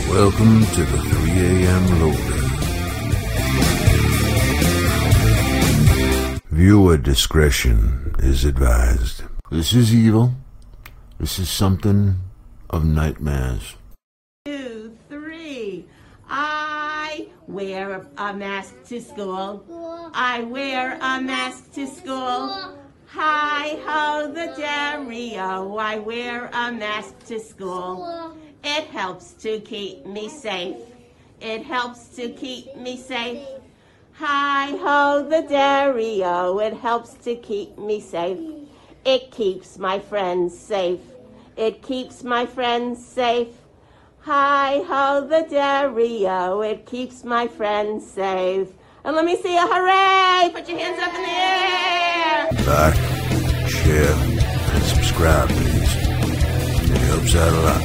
Welcome to the 3 a.m. loader. Viewer discretion is advised. This is evil. This is something of nightmares. 2, 3. I wear a mask to school. I wear a mask to school. Hi ho the Dario. I wear a mask to school. It helps to keep me safe. It helps to keep me safe. Hi ho the Dario. It helps to keep me safe. It keeps my friends safe. It keeps my friends safe. Hi ho the Dario. It keeps my friends safe. And let me see a hooray! Put your hands up in the air! Like, share, and subscribe, please. It helps out a lot.